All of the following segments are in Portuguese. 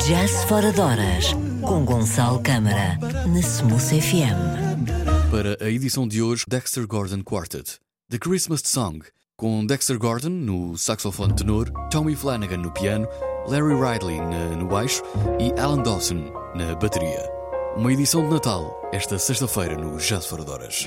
Jazz Fora de Horas, com Gonçalo Câmara, na Smooth FM. Para a edição de hoje, Dexter Gordon Quartet, The Christmas Song, com Dexter Gordon no saxofone tenor, Tommy Flanagan no piano, Larry Ridley no baixo e Alan Dawson na bateria. Uma edição de Natal, esta sexta-feira no Jazz Fora de Horas.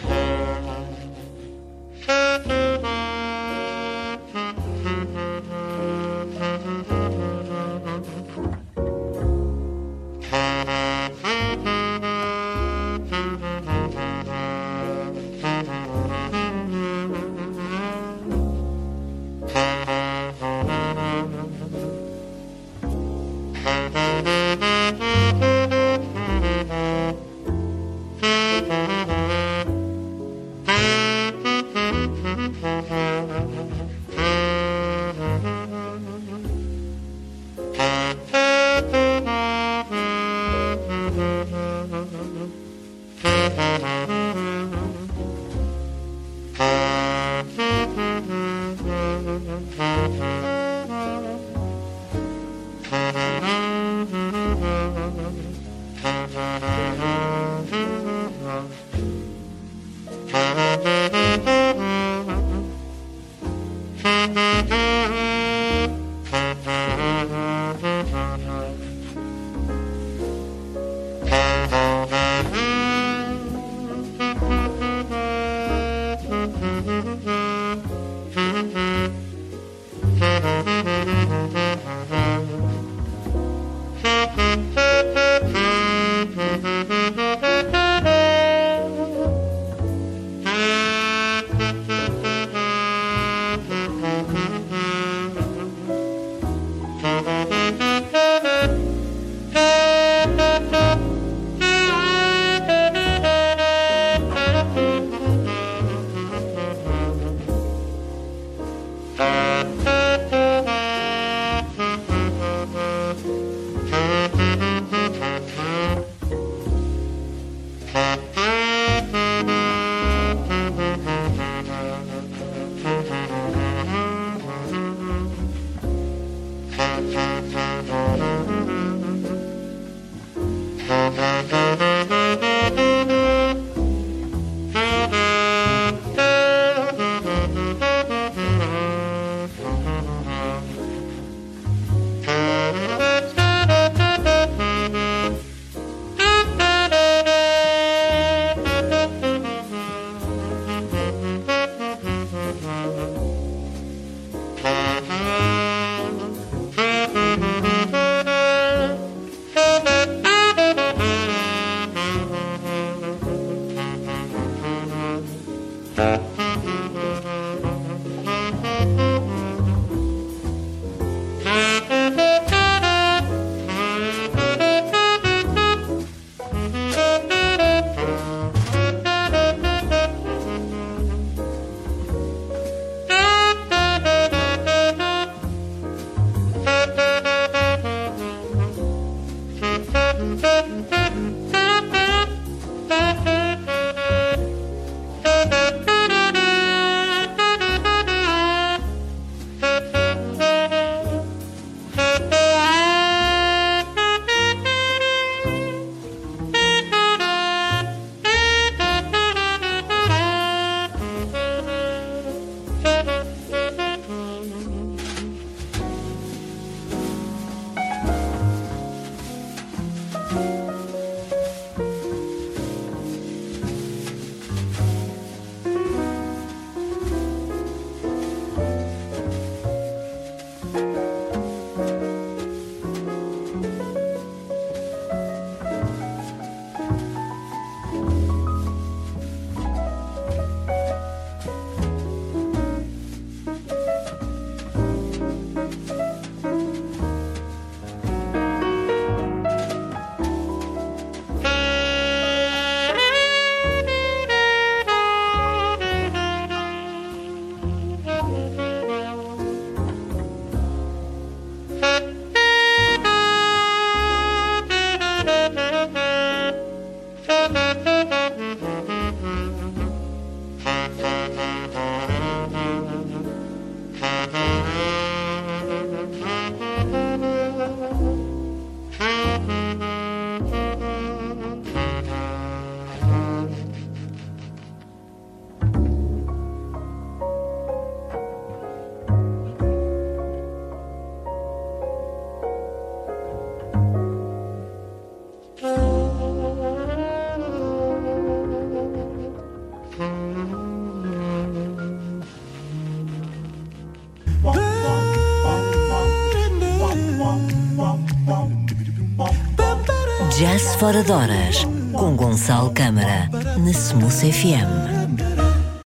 Jazz Fora de Horas, com Gonçalo Câmara, na Smooth FM.